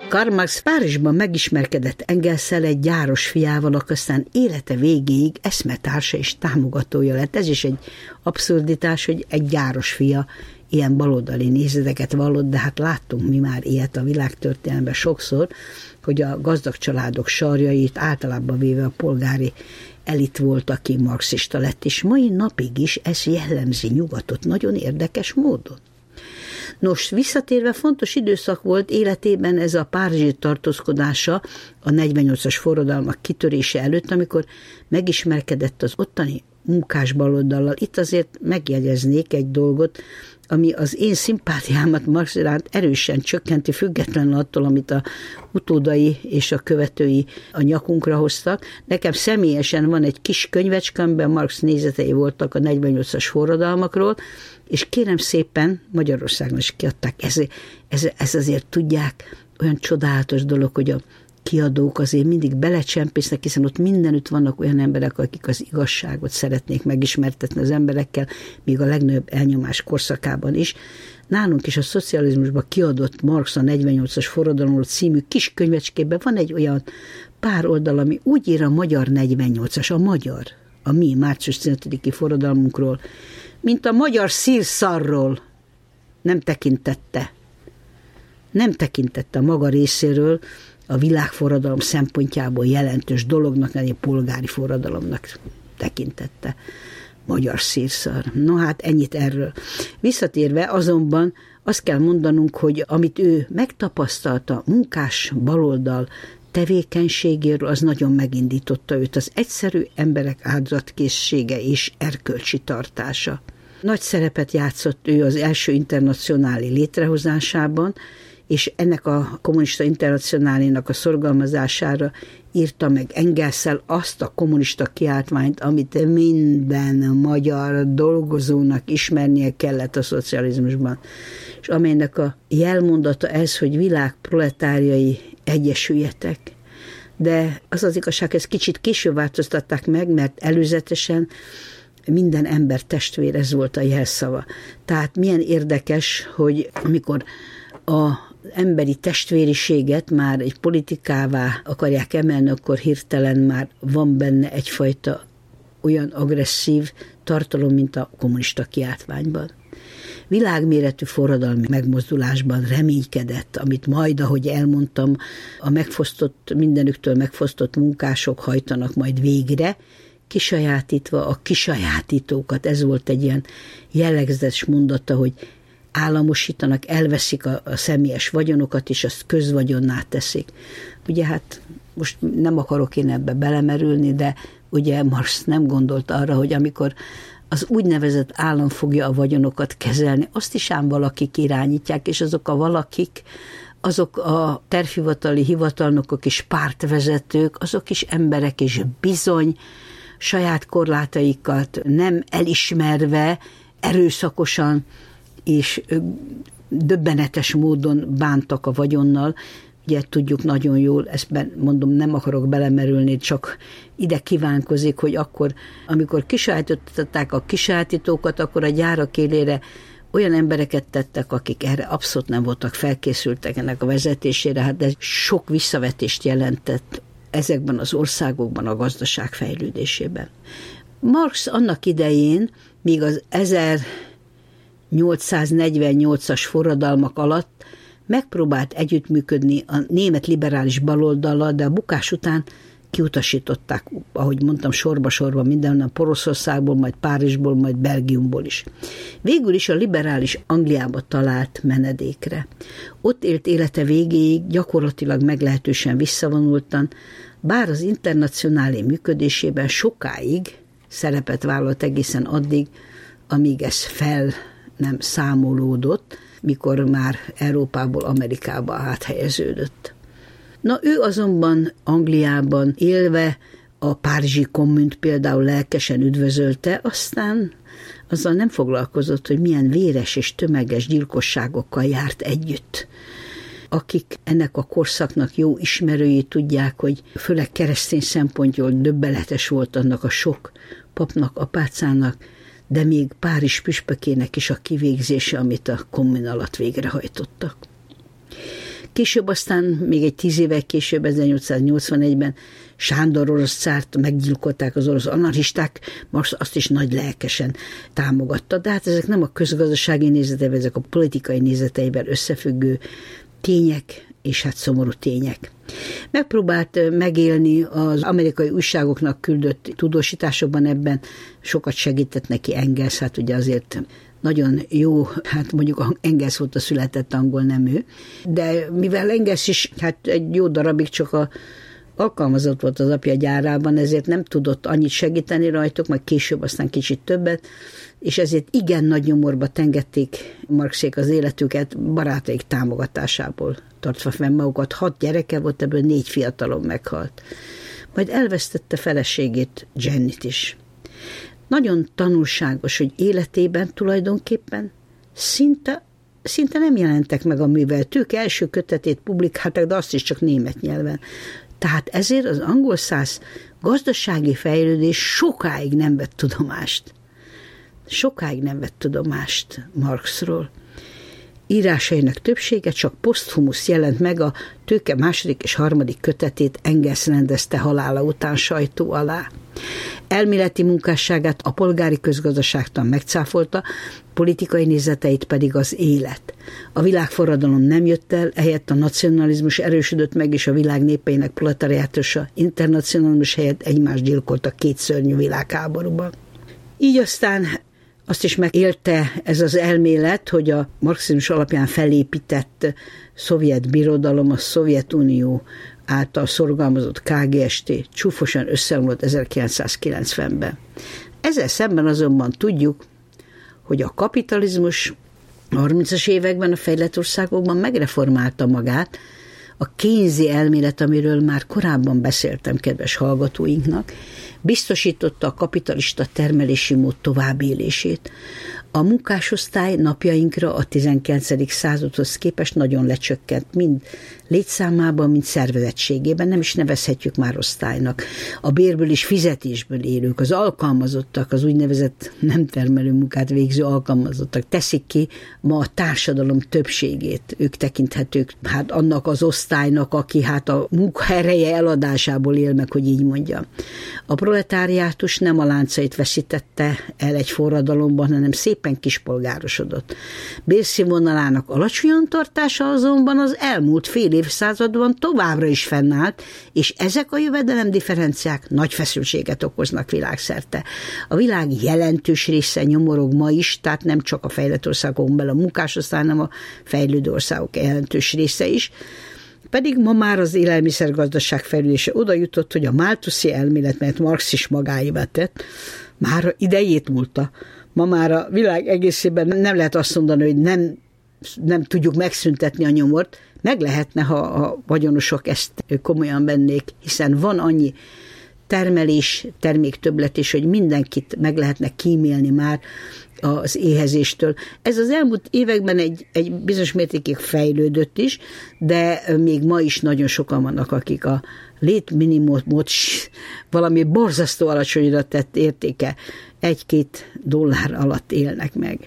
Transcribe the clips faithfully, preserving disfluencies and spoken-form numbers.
Karl Marx Párizsban megismerkedett Engelszel, egy gyáros fiával, aki aztán élete végéig eszmetársa és támogatója lett. Ez is egy abszurditás, hogy egy gyáros fia ilyen baloldali nézeteket vallott, de hát láttunk mi már ilyet a világtörténelemben sokszor, hogy a gazdag családok sarjait általában véve a polgári elit volt, aki marxista lett, és mai napig is ez jellemzi nyugatot nagyon érdekes módon. Nos, visszatérve, fontos időszak volt életében ez a párizsi tartózkodása a negyvennyolcas forradalmak kitörése előtt, amikor megismerkedett az ottani munkás baloldallal. Itt azért megjegyeznék egy dolgot, ami az én szimpátiámat Marx iránt erősen csökkenti, függetlenül attól, amit a utódai és a követői a nyakunkra hoztak. Nekem személyesen van egy kis könyvecske, amiben Marx nézetei voltak a negyvennyolcas forradalmakról, és kérem szépen, Magyarországon is kiadták. Ez, ez, ez azért tudják, olyan csodálatos dolog, hogy a kiadók azért mindig belecsempésznek, hiszen ott mindenütt vannak olyan emberek, akik az igazságot szeretnék megismertetni az emberekkel, még a legnagyobb elnyomás korszakában is. Nálunk is a szocializmusban kiadott Marx a negyvennyolcas forradalomról című kis könyvecskében van egy olyan pár oldal, ami úgy ír a magyar negyvennyolcas, a magyar, a mi március tizenötödiki forradalmunkról, mint a magyar szírszarról nem tekintette. Nem tekintette a maga részéről a világforradalom szempontjából jelentős dolognak, egy polgári forradalomnak tekintette. Magyar szírszar. No hát ennyit erről. Visszatérve azonban azt kell mondanunk, hogy amit ő megtapasztalta munkás baloldal tevékenységéről, az nagyon megindította őt, az egyszerű emberek áldozatkészsége és erkölcsi tartása. Nagy szerepet játszott ő az első internacionáli létrehozásában, és ennek a kommunista internacionálénak a szorgalmazására írta meg Engelszel azt a kommunista kiáltványt, amit minden magyar dolgozónak ismernie kellett a szocializmusban, és amelynek a jelmondata ez, hogy világ proletárjai, egyesüljetek. De az az igazság, ezt kicsit később változtatták meg, mert előzetesen minden ember testvére, ez volt a jelszava. Tehát milyen érdekes, hogy amikor a emberi testvériséget már egy politikává akarják emelni, akkor hirtelen már van benne egyfajta olyan agresszív tartalom, mint a kommunista kiáltványban. Világméretű forradalmi megmozdulásban reménykedett, amit majd, ahogy elmondtam, a megfosztott, mindenüktől megfosztott munkások hajtanak majd végre, kisajátítva a kisajátítókat. Ez volt egy ilyen jellegzetes mondata, hogy államosítanak, elveszik a, a személyes vagyonokat, és azt közvagyonná teszik. Ugye hát most nem akarok én ebbe belemerülni, de ugye Marx nem gondolt arra, hogy amikor az úgynevezett állam fogja a vagyonokat kezelni, azt is ám valakik irányítják, és azok a valakik, azok a tervhivatali hivatalnokok és pártvezetők, azok is emberek, és bizony saját korlátaikat nem elismerve, erőszakosan és döbbenetes módon bántak a vagyonnal. Ugye tudjuk nagyon jól, ezt mondom, nem akarok belemerülni, csak ide kívánkozik, hogy akkor, amikor kisajátították a kisajátítókat, akkor a gyárak élére olyan embereket tettek, akik erre abszolút nem voltak felkészültek ennek a vezetésére, hát ez sok visszavetést jelentett ezekben az országokban a gazdaság fejlődésében. Marx annak idején, míg az ezernyolcszáznegyvennyolcas forradalmak alatt megpróbált együttműködni a német liberális baloldallal, de a bukás után kiutasították, ahogy mondtam, sorba-sorba mindenhonnan, Poroszországból, majd Párizsból, majd Belgiumból is. Végül is a liberális Angliába talált menedékre. Ott élt élete végéig, gyakorlatilag meglehetősen visszavonultan, bár az internacionálé működésében sokáig szerepet vállalt egészen addig, amíg ez fel nem számolódott, mikor már Európából Amerikába áthelyeződött. Na ő azonban Angliában élve a párizsi kommunt például lelkesen üdvözölte, aztán azzal nem foglalkozott, hogy milyen véres és tömeges gyilkosságokkal járt együtt. Akik ennek a korszaknak jó ismerői tudják, hogy főleg keresztény szempontból döbbenetes volt annak a sok papnak, apácának, de még Párizs püspökének is a kivégzése, amit a kommun alatt végrehajtottak. Később aztán, még egy tíz évvel később, ezernyolcszáznyolcvanegyben Sándor orosz cárt meggyilkolták az orosz anarchisták, Marx azt is nagy lelkesen támogatta. De hát ezek nem a közgazdasági nézeteivel, ezek a politikai nézeteivel összefüggő tények, és hát szomorú tények. Megpróbált megélni az amerikai újságoknak küldött tudósításokban, ebben sokat segített neki Engels, hát ugye azért nagyon jó, hát mondjuk Engels volt a született angol nemű, de mivel Engels is hát egy jó darabig csak a alkalmazott volt az apja gyárában, ezért nem tudott annyit segíteni rajtuk, majd később aztán kicsit többet, és ezért igen nagy nyomorba tengették Marxék az életüket, barátaik támogatásából tartva fenn magukat. Hat gyereke volt, ebből négy fiatalon meghalt. Majd elvesztette feleségét, Jennit is. Nagyon tanulságos, hogy életében tulajdonképpen szinte, szinte nem jelentek meg a műveltők, első kötetét publikálták, de azt is csak német nyelven. Tehát ezért az angol száz gazdasági fejlődés sokáig nem vett tudomást. Sokáig nem vett tudomást Marxról. Írásainak többsége csak poszthumusz jelent meg, a Tőke második és harmadik kötetét Engels rendezte halála után sajtó alá. Elméleti munkásságát a polgári közgazdaságtan megcáfolta, politikai nézeteit pedig az élet. A világforradalom nem jött el, ehelyett a nacionalizmus erősödött meg, és a világ népeinek proletariátusa internacionalizmus helyett egymást gyilkoltak két szörnyű világháborúban. Így aztán azt is megélte ez az elmélet, hogy a marxizmus alapján felépített szovjet birodalom, a Szovjetunió által szorgalmazott ká gé es té csúfosan összeomlott ezerkilencszázkilencvenben. Ezzel szemben azonban tudjuk, hogy a kapitalizmus a harmincas években a fejlett országokban megreformálta magát, a Keynesi elmélet, amiről már korábban beszéltem kedves hallgatóinknak, biztosította a kapitalista termelési mód továbbélését. A munkásosztály napjainkra a tizenkilencedik századhoz képest nagyon lecsökkent, mind létszámában, mind szervezettségében, nem is nevezhetjük már osztálynak. A bérből és fizetésből élők, az alkalmazottak, az úgynevezett nem termelő munkát végző alkalmazottak teszik ki ma a társadalom többségét. Ők tekinthetők hát annak az osztálynak, aki hát a munkaereje eladásából él meg, hogy így mondjam. A proletáriátus nem a láncait veszítette el egy forradalomban, hanem szépen kispolgárosodott. Bérszínvonalának alacsonyan tartása azonban az elmúlt fél évszázadban továbbra is fennállt, és ezek a jövedelemdifferenciák nagy feszültséget okoznak világszerte. A világ jelentős része nyomorog ma is, tehát nem csak a fejlett országokon belül a munkásosztály, hanem a fejlődő országok jelentős része is. Pedig ma már az élelmiszergazdaság fejlődése oda jutott, hogy a Malthuszi elmélet, mert Marx is magáévá tett, már idejét múlta. Ma már a világ egészében nem lehet azt mondani, hogy nem, nem tudjuk megszüntetni a nyomort, meg lehetne, ha a vagyonosok ezt komolyan vennék, hiszen van annyi termelés, terméktöbblet is, hogy mindenkit meg lehetne kímélni már az éhezéstől. Ez az elmúlt években egy, egy bizonyos mértékig fejlődött is, de még ma is nagyon sokan vannak, akik a létminimumot valami borzasztó alacsonyra tett értéke egy-két dollár alatt élnek meg.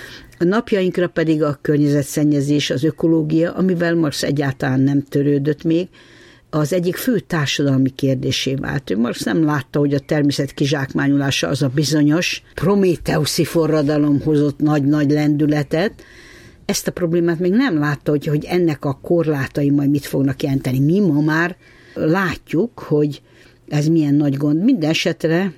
A napjainkra pedig a környezetszennyezés, az ökológia, amivel Marx egyáltalán nem törődött még, az egyik fő társadalmi kérdésé vált. Marx nem látta, hogy a természet kizsákmányolása az a bizonyos prométeuszi forradalom hozott nagy-nagy lendületet. Ezt a problémát még nem látta, hogy, hogy ennek a korlátai majd mit fognak jelenteni. Mi ma már látjuk, hogy ez milyen nagy gond. Minden esetre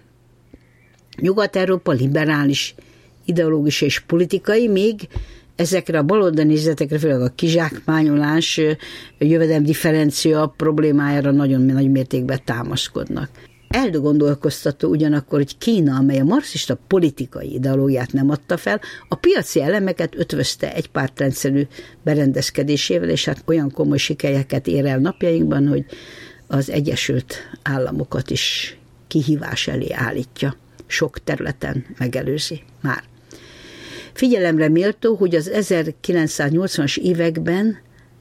Nyugat-Európa liberális, ideológiai és politikai, még ezekre a baloldali nézetekre, főleg a kizsákmányolás, jövedelemdifferencia problémájára nagyon nagy mértékben támaszkodnak. Elgondolkoztató ugyanakkor, hogy Kína, amely a marxista politikai ideológiát nem adta fel, a piaci elemeket ötvözte egy pártrendszerű berendezkedésével, és hát olyan komoly sikereket ér el napjainkban, hogy az Egyesült Államokat is kihívás elé állítja. Sok területen megelőzi már. Figyelemre méltó, hogy az ezerkilencszáznyolcvanas években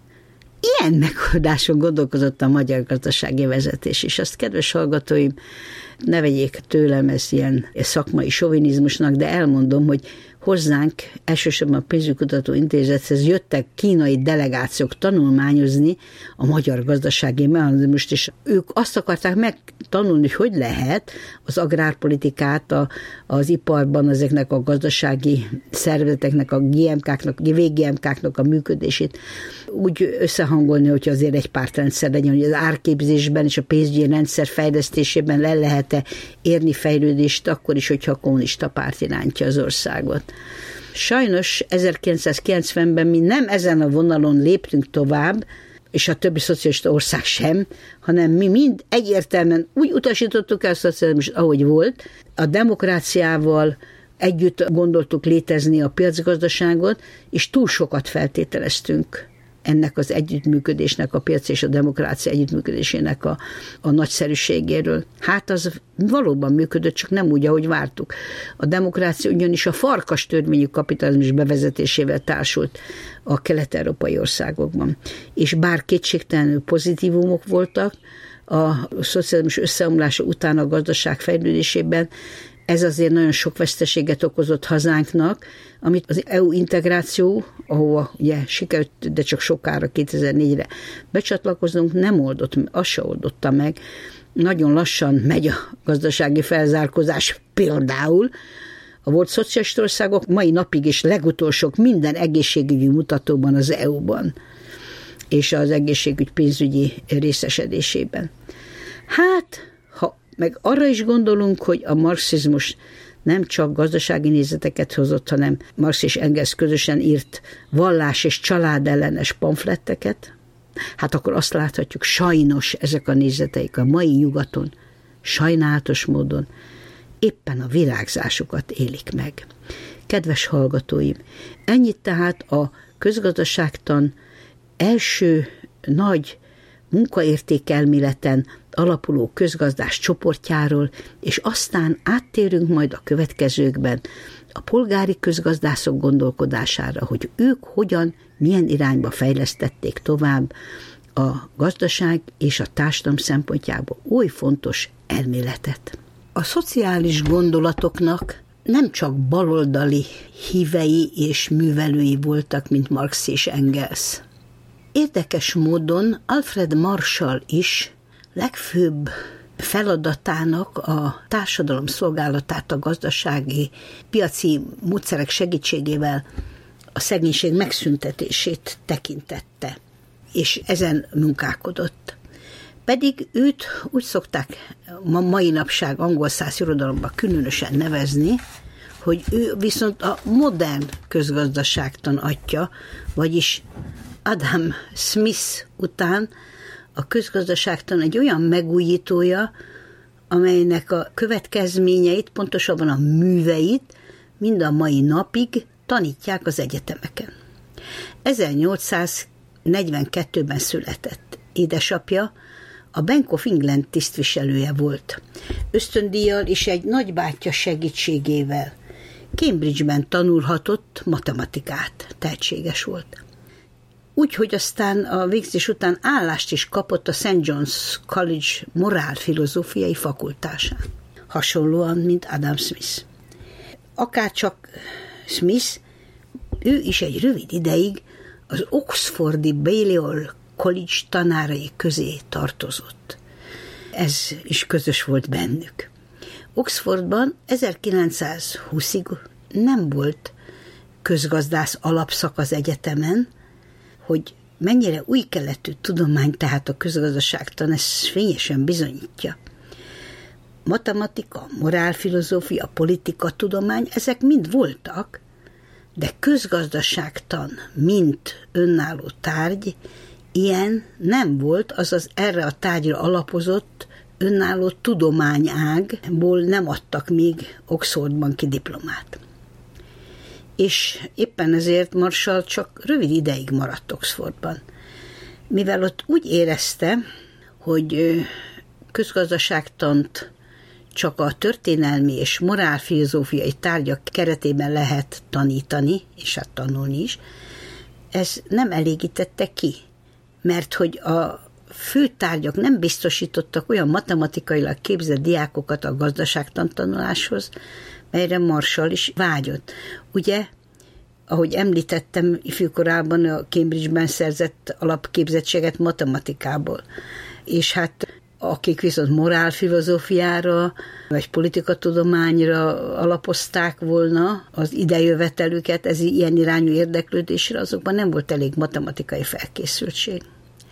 ilyen megoldáson gondolkozott a magyar gazdasági vezetés, és azt, kedves hallgatóim, ne vegyék tőlem ez ilyen szakmai sovinizmusnak, de elmondom, hogy, hozzánk, elsősorban a Pénzügykutató Intézethez jöttek kínai delegációk tanulmányozni a magyar gazdasági mechanizmust, és ők azt akarták megtanulni, hogy hogy lehet az agrárpolitikát a, az iparban, ezeknek a gazdasági szervezeteknek, a gé em ká-knak, vég gé em ká-knak a működését úgy összehangolni, hogy azért egy pártrendszer legyen, hogy az árképzésben és a pénzügyi rendszer fejlesztésében le lehet-e érni fejlődést, akkor is, hogyha a kommunista párt irányítja az országot. Sajnos ezerkilencszázkilencvenben mi nem ezen a vonalon léptünk tovább, és a többi szocialista ország sem, hanem mi mind egyértelműen úgy utasítottuk el a szocializmust, ahogy volt. A demokráciával együtt gondoltuk létezni a piacgazdaságot, és túl sokat feltételeztünk ennek az együttműködésnek, a piac és a demokrácia együttműködésének a, a nagyszerűségéről. Hát az valóban működött, csak nem úgy, ahogy vártuk. A demokrácia ugyanis a farkas törvényű kapitalizmus bevezetésével társult a kelet-európai országokban. És bár kétségtelenül pozitívumok voltak, a szocializmus összeomlása után a gazdaság fejlődésében, ez azért nagyon sok veszteséget okozott hazánknak, amit az é u integráció, ahova ugye sikerült, de csak sokára kétezer-négyre becsatlakoznunk, nem oldott, azt se oldotta meg. Nagyon lassan megy a gazdasági felzárkózás például. A volt szocialista országok mai napig is legutolsók minden egészségügyi mutatóban az é u-ban, és az egészségügy pénzügyi részesedésében. Hát, meg arra is gondolunk, hogy a marxizmus nem csak gazdasági nézeteket hozott, hanem Marx és Engels közösen írt vallás és család ellenes pamfletteket, hát akkor azt láthatjuk, sajnos ezek a nézeteik a mai nyugaton sajnálatos módon éppen a virágzásukat élik meg. Kedves hallgatóim, ennyit tehát a közgazdaságtan első nagy munkaértékelméleten alapuló közgazdás csoportjáról, és aztán áttérünk majd a következőkben a polgári közgazdászok gondolkodására, hogy ők hogyan, milyen irányba fejlesztették tovább a gazdaság és a társadalom szempontjából oly fontos elméletet. A szociális gondolatoknak nem csak baloldali hívei és művelői voltak, mint Marx és Engels. Érdekes módon Alfred Marshall is legfőbb feladatának a társadalom szolgálatát a gazdasági, piaci módszerek segítségével a szegénység megszüntetését tekintette, és ezen munkálkodott. Pedig őt úgy szokták ma mai napság angol száz irodalomban különösen nevezni, hogy ő viszont a modern közgazdaságtan atya, vagyis Adam Smith után a közgazdaságtan egy olyan megújítója, amelynek a következményeit, pontosabban a műveit mind a mai napig tanítják az egyetemeken. ezernyolcszáznegyvenkettőben született. Édesapja a Bank of England tisztviselője volt. Ösztöndíjjal és egy nagybátyja segítségével Cambridge-ben tanulhatott matematikát, tehetséges volt. Úgyhogy aztán a végzés után állást is kapott a Saint John's College morálfilozófiai fakultásán. Hasonlóan, mint Adam Smith. Akárcsak Smith, ő is egy rövid ideig az Oxfordi Balliol College tanárai közé tartozott. Ez is közös volt bennük. Oxfordban ezerkilencszázhúszig nem volt közgazdász alapszak az egyetemen, hogy mennyire új keletű tudomány tehát a közgazdaságtan, ez fényesen bizonyítja. Matematika, morálfilozófia, politika, tudomány, ezek mind voltak, de közgazdaságtan, mint önálló tárgy, ilyen nem volt, azaz erre a tárgyra alapozott önálló tudományágból nem adtak még Oxfordban ki diplomát. És éppen ezért Marshall csak rövid ideig maradt Oxfordban. Mivel ott úgy érezte, hogy közgazdaságtant csak a történelmi és morálfilozófiai tárgyak keretében lehet tanítani, és hát tanulni is, ez nem elégítette ki, mert hogy a főtárgyak nem biztosítottak olyan matematikailag képzett diákokat a gazdaságtantanuláshoz, melyre Marshall is vágyott. Ugye, ahogy említettem, ifjúkorában a Cambridge-ben szerzett alapképzettséget matematikából. És hát akik viszont morálfilozófiára vagy politikatudományra alapozták volna az idejövetelüket, ez ilyen irányú érdeklődésre, azokban nem volt elég matematikai felkészültség.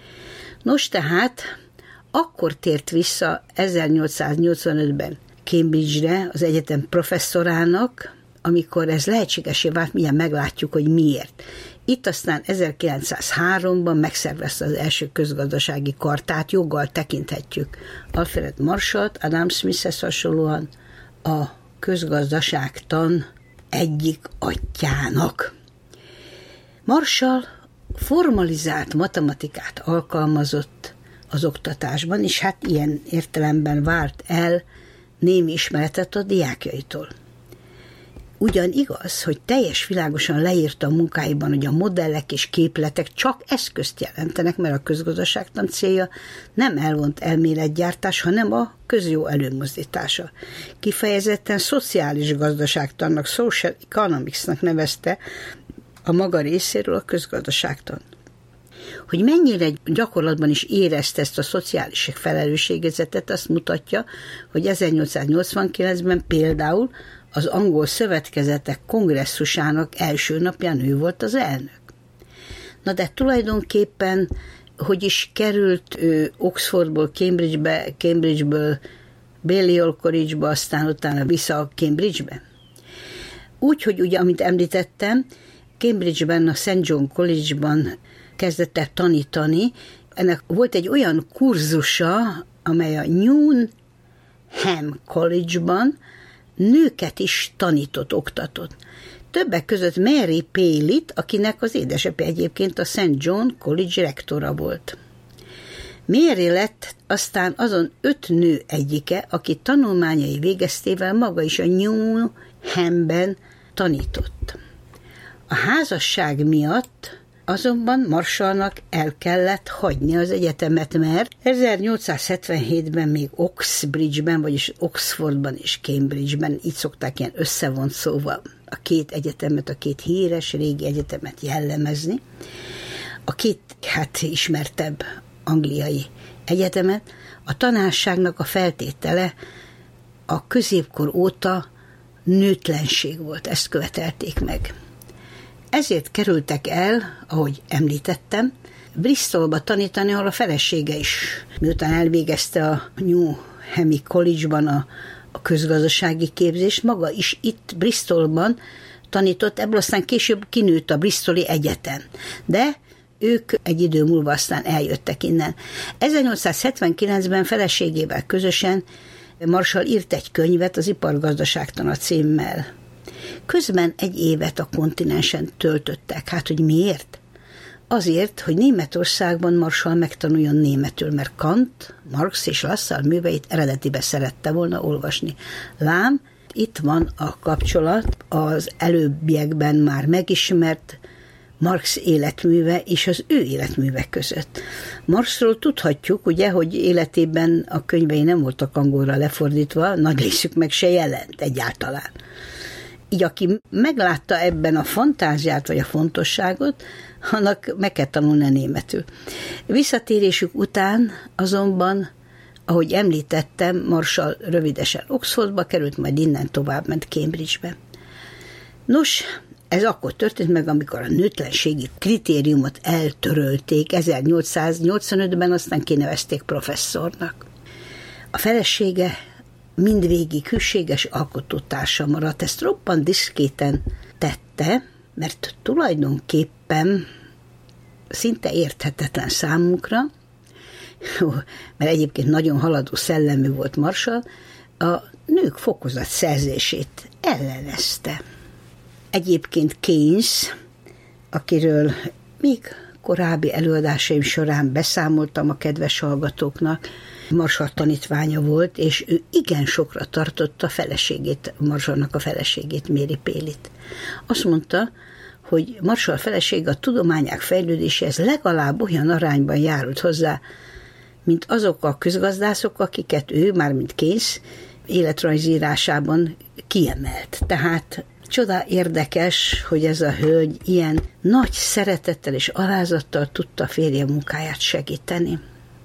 Nos tehát, akkor tért vissza ezernyolcszáznyolcvanötben Cambridge-re az egyetem professzorának, amikor ez lehetségesé vált, milyen meglátjuk, hogy miért. Itt aztán ezerkilencszázháromban megszervezte az első közgazdasági kartát, joggal tekinthetjük Alfred Marshallt, Adam Smithhez hasonlóan a közgazdaságtan egyik atyjának. Marshall formalizált matematikát alkalmazott az oktatásban, és hát ilyen értelemben várt el némi ismeretet a diákjaitól. Ugyan igaz, hogy teljes világosan leírta a munkáiban, hogy a modellek és képletek csak eszközt jelentenek, mert a közgazdaságtan célja nem elvont elméletgyártás, hanem a közjó előmozdítása. Kifejezetten szociális gazdaságtannak, social economicsnak nevezte a maga részéről a közgazdaságtan. Hogy mennyire gyakorlatban is érezte ezt a szociális felelősségezetet, azt mutatja, hogy ezernyolcszáznyolcvankilencben például az angol szövetkezetek kongresszusának első napján ő volt az elnök. Na de tulajdonképpen, hogy is került ő Oxfordból Cambridgebe, Cambridgeből Balliol College-ba, aztán utána vissza Cambridgebe? Úgy, hogy ugye, amit említettem, Cambridgeben, a Saint John College-ban kezdett el tanítani. Ennek volt egy olyan kurzusa, amely a Newnham College-ban nőket is tanított, oktatott. Többek között Mary Paley-t, akinek az édesapja egyébként a Saint John College rektora volt. Mary lett aztán azon öt nő egyike, aki tanulmányai végeztével maga is a Newnhamben tanított. A házasság miatt azonban Marshallnak el kellett hagyni az egyetemet, mert ezernyolcszázhetvenhétben még Oxbridge-ben, vagyis Oxfordban és Cambridge-ben, így szokták ilyen összevont szóval a két egyetemet, a két híres régi egyetemet jellemezni, a két hát ismertebb angliai egyetemet, a tanárságnak a feltétele a középkor óta nőtlenség volt, ezt követelték meg. Ezért kerültek el, ahogy említettem, Bristolba tanítani, ahol a felesége is, miután elvégezte a Newhami College-ban a, a közgazdasági képzést, maga is itt Bristolban tanított, ebből aztán később kinőtt a Bristoli Egyetem. De ők egy idő múlva aztán eljöttek innen. ezernyolcszázhetvenkilencben feleségével közösen Marshall írt egy könyvet az Ipargazdaságtan a címmel. Közben egy évet a kontinensen töltöttek. Hát, hogy miért? Azért, hogy Németországban Marshall megtanuljon németül, mert Kant, Marx és Lassalle műveit eredetibe szerette volna olvasni. Lám, itt van a kapcsolat az előbbiekben már megismert Marx életműve és az ő életműve között. Marxról tudhatjuk, ugye, hogy életében a könyvei nem voltak angolra lefordítva, nagy részük meg se jelent egyáltalán. Így aki meglátta ebben a fantáziát vagy a fontosságot, annak meg kell tanulni németül. Visszatérésük után azonban, ahogy említettem, Marshall rövidesen Oxfordba került, majd innen tovább ment Cambridgebe. Nos, ez akkor történt meg, amikor a nőtlenségi kritériumot eltörölték, ezernyolcszáznyolcvanötben aztán kinevezték professzornak. A felesége mindvégig hűséges alkotótársa maradt. Ezt roppant diszkréten tette, mert tulajdonképpen szinte érthetetlen számunkra, mert egyébként nagyon haladó szellemű volt Marshall, a nők fokozat szerzését ellenezte. Egyébként Keynes, akiről még korábbi előadásaim során beszámoltam a kedves hallgatóknak, Marshall tanítványa volt, és ő igen sokra tartotta a feleségét, Marshallnak a feleségét, Mary Paley-t. Azt mondta, hogy Marshall felesége a tudományák fejlődéséhez legalább olyan arányban járult hozzá, mint azok a közgazdászok, akiket ő, mármint Keynes, életrajzírásában kiemelt. Tehát csoda érdekes, hogy ez a hölgy ilyen nagy szeretettel és alázattal tudta férje munkáját segíteni.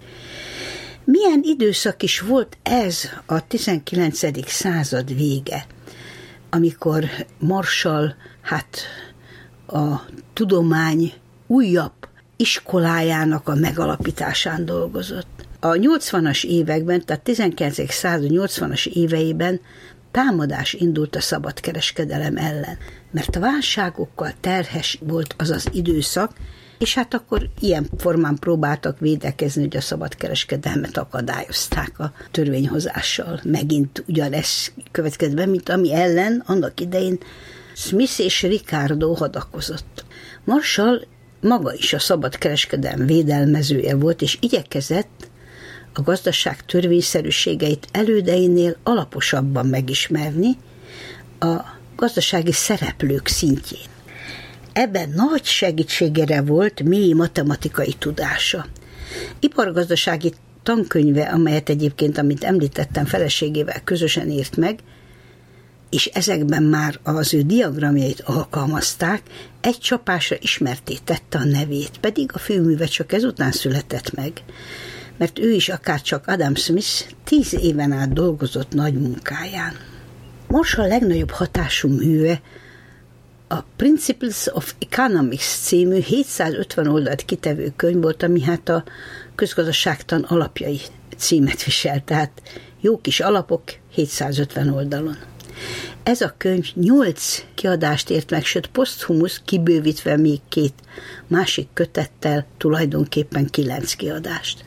Milyen időszak is volt ez a tizenkilencedik század vége, amikor Marshall hát a tudomány újabb iskolájának a megalapításán dolgozott. A nyolcvanas években, tehát tizenkilencedik század nyolcvanas éveiben támadás indult a szabadkereskedelem ellen, mert a válságokkal terhes volt az az időszak, és hát akkor ilyen formán próbáltak védekezni, hogy a szabadkereskedelmet akadályozták a törvényhozással. Megint ugyanez következett be, mint ami ellen annak idején Smith és Ricardo hadakozott. Marshall maga is a szabadkereskedelem védelmezője volt, és igyekezett a gazdaság törvényszerűségeit elődeinél alaposabban megismerni a gazdasági szereplők szintjén. Ebben nagy segítségére volt mély matematikai tudása. Ipargazdasági tankönyve, amelyet egyébként, amit említettem, feleségével közösen írt meg, és ezekben már az ő diagramjait alkalmazták, egy csapásra ismertté tette a nevét, pedig a főműve csak ezután született meg, mert ő is akárcsak Adam Smith tíz éven át dolgozott nagy munkáján. Marshall legnagyobb hatású műve a Principles of Economics című hétszázötven oldalt kitevő könyv volt, ami hát a közgazdaságtan alapjai címet visel, tehát jó kis alapok hétszázötven oldalon. Ez a könyv nyolc kiadást ért meg, sőt poszthumusz kibővítve még két másik kötettel tulajdonképpen kilenc kiadást.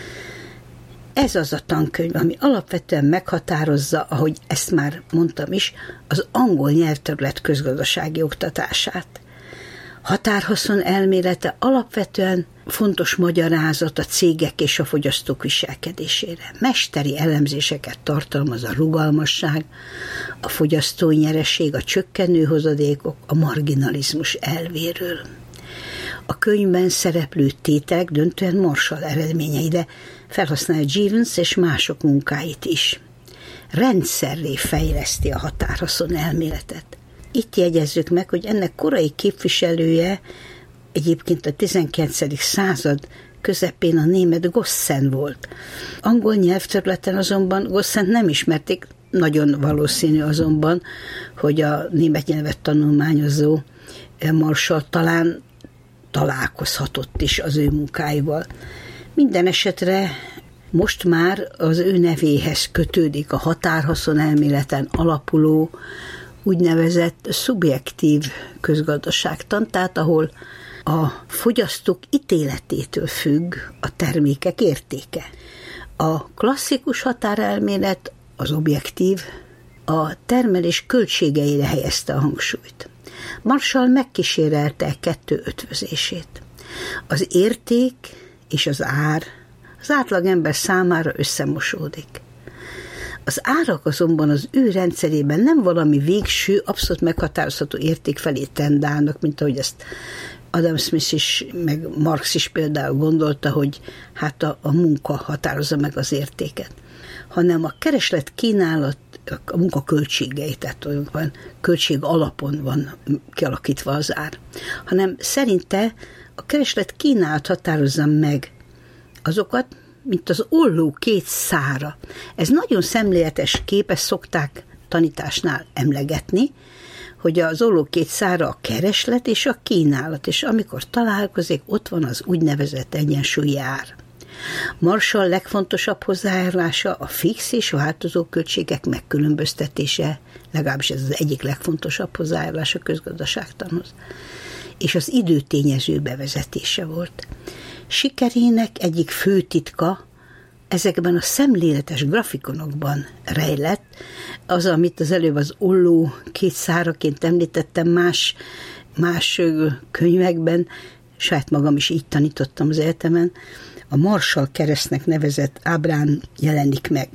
Ez az a tankönyv, ami alapvetően meghatározza, ahogy ezt már mondtam is, az angol nyelvterület közgazdasági oktatását. Határhaszon elmélete alapvetően fontos magyarázat a cégek és a fogyasztók viselkedésére. Mesteri elemzéseket tartalmaz a rugalmasság, a fogyasztói nyereség, a csökkenő hozadékok, a marginalizmus elvéről. A könyvben szereplő tételek döntően Marshall eredményei, de felhasználja Jevons és mások munkáit is. Rendszerré fejleszti a határhaszon elméletet. Itt jegyezzük meg, hogy ennek korai képviselője egyébként a tizenkilencedik század közepén a német Gossen volt. Angol nyelvterületen azonban Gossent nem ismerték, nagyon valószínű azonban, hogy a német nyelvet tanulmányozó Marshall talán találkozhatott is az ő munkáival. Minden esetre most már az ő nevéhez kötődik a határhaszon elméleten alapuló úgynevezett szubjektív közgazdaságtan, tehát ahol a fogyasztók ítéletétől függ a termékek értéke. A klasszikus határelmélet, az objektív, a termelés költségeire helyezte a hangsúlyt. Marshall megkísérelte kettő ötvözését. Az érték és az ár az átlagember számára összemosódik. Az árak azonban az ő rendszerében nem valami végső, abszolút meghatározható érték felé tendálnak, mint ahogy ezt Adam Smith is, meg Marx is például gondolta, hogy hát a, a munka határozza meg az értéket, hanem a kereslet kínálat, a munka költségei, tehát olyan költség alapon van kialakítva az ár, hanem szerinte a kereslet kínálat határozza meg azokat, mint az olló két szára. Ez nagyon szemléletes kép, ezt szokták tanításnál emlegetni, hogy az olló két szára a kereslet és a kínálat, és amikor találkozik, ott van az úgynevezett egyensúlyi ár. Marshall legfontosabb hozzájárulása a fix és változó költségek megkülönböztetése, legalábbis ez az egyik legfontosabb hozzájárulás a közgazdaságtanhoz, és az időtényező bevezetése volt. Sikerének egyik fő titka ezekben a szemléletes grafikonokban rejlett, az, amit az előbb az olló két száraként említettem, más, más könyvekben, saját magam is így tanítottam az egyetemen, a Marshall keresztnek nevezett ábrán jelenik meg.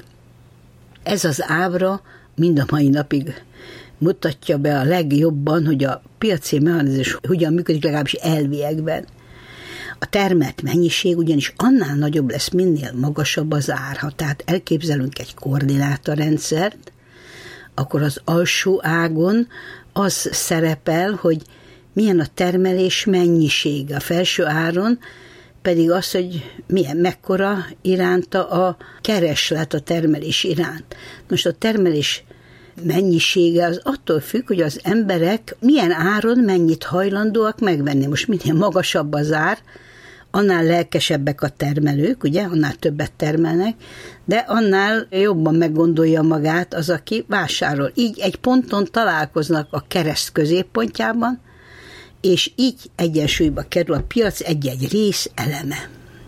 Ez az ábra mind a mai napig mutatja be a legjobban, hogy a piaci mechanizmus hogyan működik, legalábbis elviekben. A termelt mennyiség ugyanis annál nagyobb lesz, minél magasabb az ár. Ha tehát elképzelünk egy koordinátorrendszert, akkor az alsó ágon az szerepel, hogy milyen a termelés mennyisége, a felső áron pedig az, hogy milyen, mekkora iránta a kereslet a termelés iránt. Most a termelés mennyisége az attól függ, hogy az emberek milyen áron mennyit hajlandóak megvenni. Most minél magasabb az ár, annál lelkesebbek a termelők, ugye, annál többet termelnek, de annál jobban meggondolja magát az, aki vásárol. Így egy ponton találkoznak a kereszt középpontjában, és így egyensúlyba kerül a piac egy-egy rész eleme.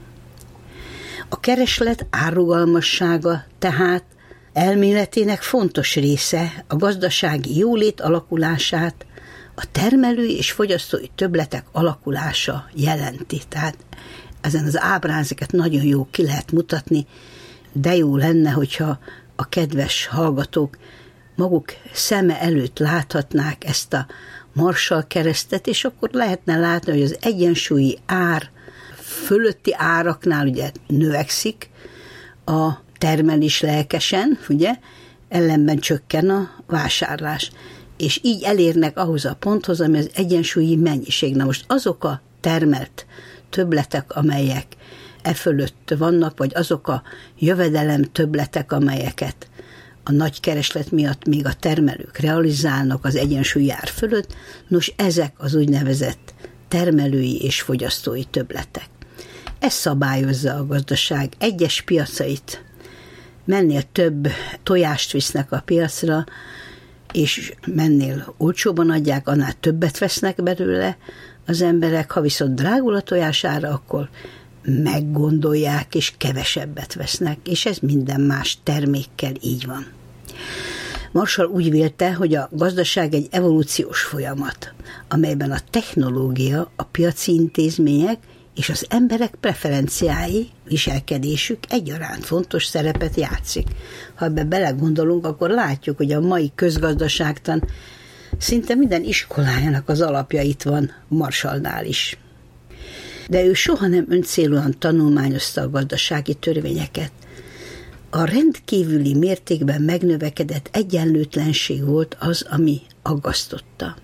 A kereslet árrugalmassága tehát elméletének fontos része a gazdasági jólét alakulását, a termelői és fogyasztói többletek alakulása jelenti. Tehát ezen az ábrázeket nagyon jó ki lehet mutatni, de jó lenne, hogyha a kedves hallgatók maguk szeme előtt láthatnák ezt a Marshall-keresztet, és akkor lehetne látni, hogy az egyensúlyi ár fölötti áraknál ugye növekszik a termelés lelkesen, ugye, ellenben csökken a vásárlás. És így elérnek ahhoz a ponthoz, ami az egyensúlyi mennyiség. Na most azok a termelt többletek, amelyek e fölött vannak, vagy azok a jövedelem többletek, amelyeket a nagy kereslet miatt még a termelők realizálnak az egyensúlyi ár fölött, nos, ezek az úgynevezett termelői és fogyasztói többletek. Ez szabályozza a gazdaság egyes piacait. Mennél több tojást visznek a piacra, és mennél olcsóban adják, annál többet vesznek belőle az emberek. Ha viszont drágul a tojására, akkor meggondolják, és kevesebbet vesznek, és ez minden más termékkel így van. Marshall úgy vélte, hogy a gazdaság egy evolúciós folyamat, amelyben a technológia, a piaci intézmények és az emberek preferenciái, viselkedésük egyaránt fontos szerepet játszik. Ha ebbe belegondolunk, akkor látjuk, hogy a mai közgazdaságtan szinte minden iskolájának az alapja itt van Marshallnál is. De ő soha nem öncélúan tanulmányozta a gazdasági törvényeket. A rendkívüli mértékben megnövekedett egyenlőtlenség volt az, ami aggasztotta.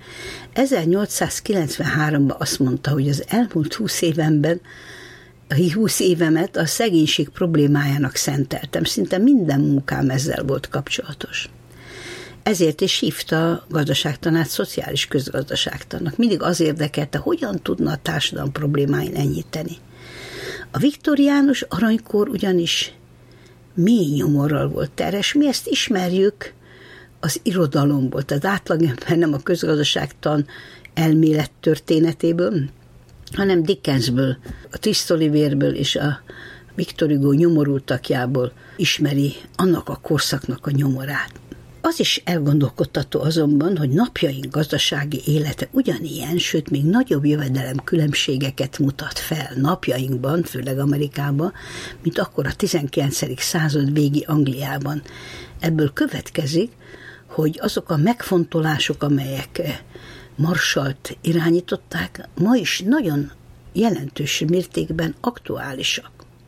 ezernyolcszázkilencvenháromban azt mondta, hogy az elmúlt húsz évemben, húsz évemet a szegénység problémájának szenteltem. Szinte minden munkám ezzel volt kapcsolatos. Ezért is hívta a gazdaságtanát szociális közgazdaságtannak. Mindig az érdekelte, hogyan tudna a társadalom problémáin enyhíteni. A viktoriánus aranykor ugyanis mély nyomorral volt terhes. Mi ezt ismerjük az irodalomból, tehát átlagember nem a közgazdaságtan elmélet történetéből, hanem Dickensből, a Tristolivérből és a Victor Hugo nyomorultakjából ismeri annak a korszaknak a nyomorát. Az is elgondolkodtató azonban, hogy napjaink gazdasági élete ugyanilyen, sőt még nagyobb jövedelem különbségeket mutat fel napjainkban, főleg Amerikában, mint akkor a tizenkilencedik század végi Angliában. Ebből következik, hogy azok a megfontolások, amelyek Marshallt irányították, ma is nagyon jelentős mértékben aktuálisak.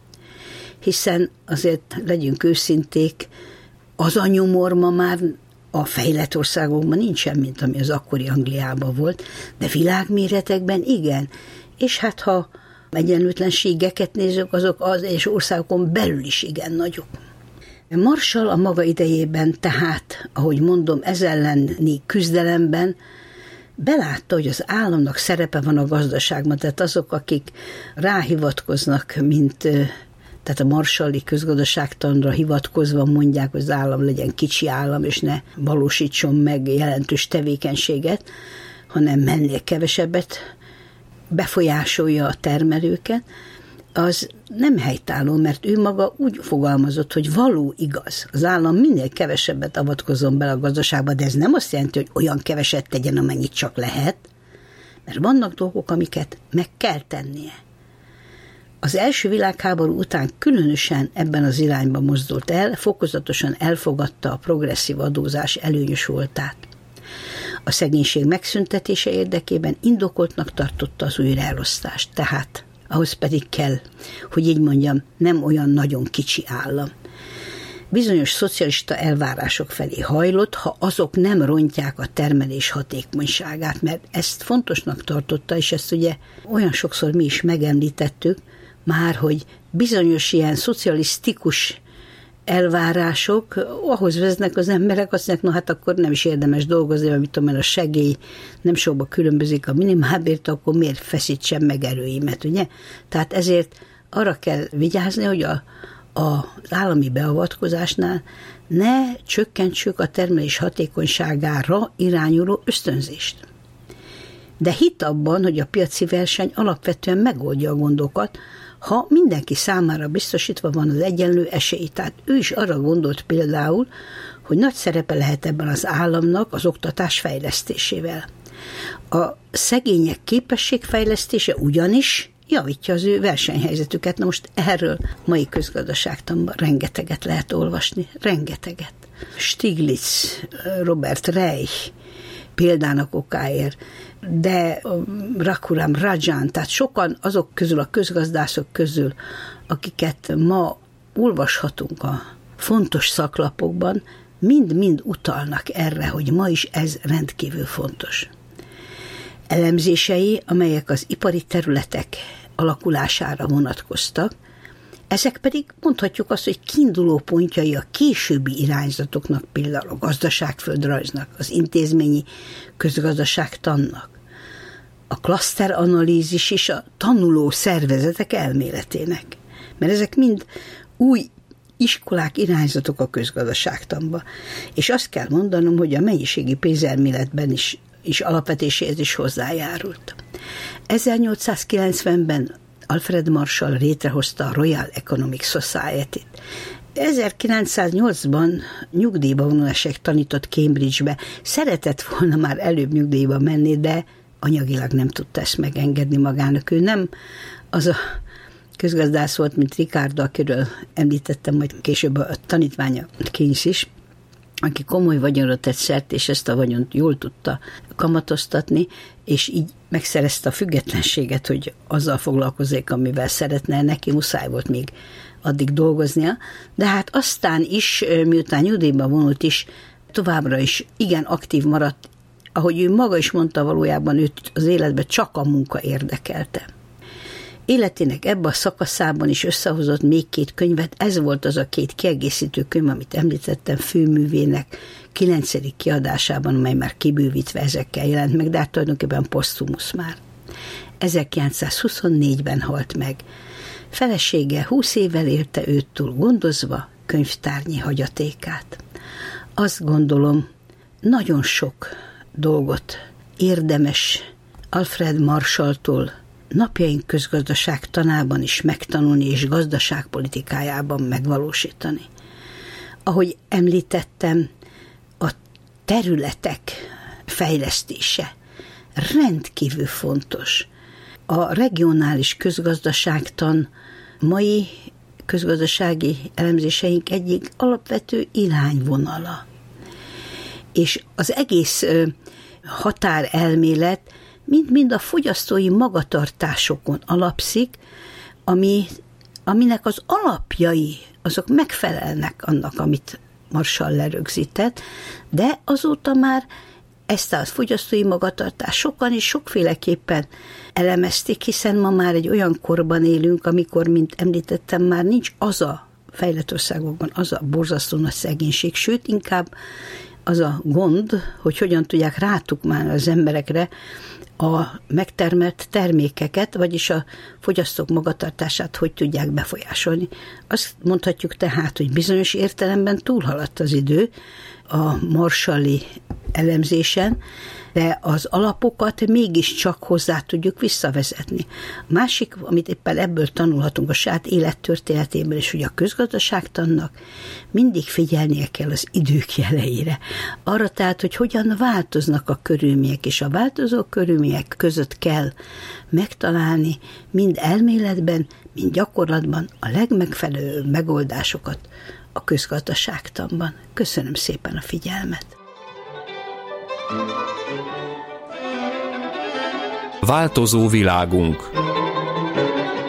Hiszen azért legyünk őszinték, az a nyomor ma már a fejlett országokban nincsen, mint ami az akkori Angliában volt, de világméretekben igen. És hát ha egyenlőtlenségeket nézzük, azok az és országokon belül is igen nagyok. Marshall a maga idejében tehát, ahogy mondom, ez elleni küzdelemben belátta, hogy az államnak szerepe van a gazdaságban, tehát azok, akik ráhivatkoznak, mint, tehát a marshalli közgazdaságtanra hivatkozva mondják, hogy az állam legyen kicsi állam, és ne valósítson meg jelentős tevékenységet, hanem mennél kevesebbet befolyásolja a termelőket, az nem helytálló, mert ő maga úgy fogalmazott, hogy való igaz. Az állam minél kevesebbet avatkozzon bele a gazdaságba, de ez nem azt jelenti, hogy olyan keveset tegyen, amennyit csak lehet, mert vannak dolgok, amiket meg kell tennie. Az első világháború után különösen ebben az irányba mozdult el, fokozatosan elfogadta a progresszív adózás előnyös voltát. A szegénység megszüntetése érdekében indokoltnak tartotta az újraelosztást, tehát ahhoz pedig kell, hogy így mondjam, nem olyan nagyon kicsi állam. Bizonyos szocialista elvárások felé hajlott, ha azok nem rontják a termelés hatékonyságát, mert ezt fontosnak tartotta, és ezt ugye olyan sokszor mi is megemlítettük már, hogy bizonyos ilyen szocialisztikus elvárások ahhoz vezetnek az emberek, azt mondják, no hát akkor nem is érdemes dolgozni, amit tudom, mert a segély nem sokba különbözik a minimálbért, akkor miért feszítsem meg erőimet, ugye? Tehát ezért arra kell vigyázni, hogy a, a, az állami beavatkozásnál ne csökkentsük a termelés hatékonyságára irányuló ösztönzést. De hit abban, hogy a piaci verseny alapvetően megoldja a gondokat, ha mindenki számára biztosítva van az egyenlő esély. Tehát ő is arra gondolt például, hogy nagy szerepe lehet ebben az államnak az oktatás fejlesztésével. A szegények képességfejlesztése ugyanis javítja az ő versenyhelyzetüket. Na most erről mai közgazdaságtanban rengeteget lehet olvasni, rengeteget. Stiglitz, Robert Reich példának okáért, de Raghuram Rajan, tehát sokan azok közül, a közgazdászok közül, akiket ma olvashatunk a fontos szaklapokban, mind-mind utalnak erre, hogy ma is ez rendkívül fontos. Elemzései, amelyek az ipari területek alakulására vonatkoztak, ezek pedig mondhatjuk azt, hogy kiinduló pontjai a későbbi irányzatoknak, például a gazdaságföldrajznak, az intézményi közgazdaságtannak, a klaszteranalízis és a tanuló szervezetek elméletének. Mert ezek mind új iskolák, irányzatok a közgazdaságtanban. És azt kell mondanom, hogy a mennyiségi pénzelméletben is, is alapvetéséhez is hozzájárult. ezernyolcszázkilencvenben Alfred Marshall létrehozta a Royal Economic Society-t. ezerkilencszáznyolcban nyugdíjba vonulásáig tanított Cambridge-be. Szeretett volna már előbb nyugdíjba menni, de anyagilag nem tudta ezt megengedni magának. Ő nem az a közgazdász volt, mint Ricardo, akiről említettem majd később a tanítványa Keynes is, aki komoly vagyonra tett szert, és ezt a vagyont jól tudta kamatoztatni, és így megszerezte a függetlenséget, hogy azzal foglalkozzék, amivel szeretne, neki muszáj volt még addig dolgoznia, de hát aztán is, miután nyugdíjba vonult is, továbbra is igen aktív maradt, ahogy ő maga is mondta, valójában őt az életben csak a munka érdekelte. Életének ebben a szakaszában is összehozott még két könyvet, ez volt az a két kiegészítő könyv, amit említettem, főművének kilencedik kiadásában, amely már kibővítve ezekkel jelent meg, de hát tulajdonképpen posztumusz már. ezerkilencszázhuszonnégyben halt meg. Felesége húsz évvel élte őt túl gondozva könyvtárnyi hagyatékát. Azt gondolom, nagyon sok dolgot érdemes Alfred Marshalltól napjaink közgazdaságtanában is megtanulni, és gazdaságpolitikájában megvalósítani. Ahogy említettem, a területek fejlesztése rendkívül fontos. A regionális közgazdaságtan mai közgazdasági elemzéseink egyik alapvető irányvonala. És az egész határelmélet mind-mind a fogyasztói magatartásokon alapszik, ami, aminek az alapjai, azok megfelelnek annak, amit Marshall lerögzített, de azóta már ezt a fogyasztói magatartást sokan és sokféleképpen elemezték, hiszen ma már egy olyan korban élünk, amikor, mint említettem, már nincs az a fejlett országokban az a borzasztó nagy szegénység, sőt, inkább az a gond, hogy hogyan tudják rátukmálni az emberekre a megtermelt termékeket, vagyis a fogyasztók magatartását hogy tudják befolyásolni. Azt mondhatjuk tehát, hogy bizonyos értelemben túlhaladt az idő a Marshalli elemzésen, de az alapokat mégiscsak hozzá tudjuk visszavezetni. A másik, amit éppen ebből tanulhatunk a saját élettörténetéből, és hogy a közgazdaságtannak mindig figyelnie kell az idők jeleire. Arra tehát, hogy hogyan változnak a körülmények, és a változó körülmények között kell megtalálni mind elméletben, mind gyakorlatban a legmegfelelőbb megoldásokat a közgazdaságtanban. Köszönöm szépen a figyelmet! Változó világunk.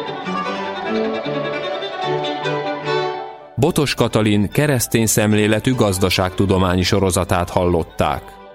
Botos Katalin keresztény szemléletű gazdaságtudományi sorozatát hallották.